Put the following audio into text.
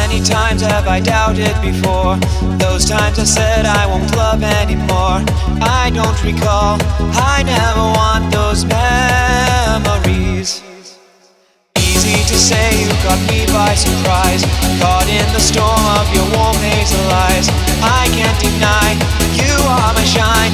many times have I doubted before? Those times I said I won't love anymore. I don't recall, I never want those memories. Easy to say you caught me by surprise, caught in the storm of your warm hazel eyes. I can't deny you are my shine.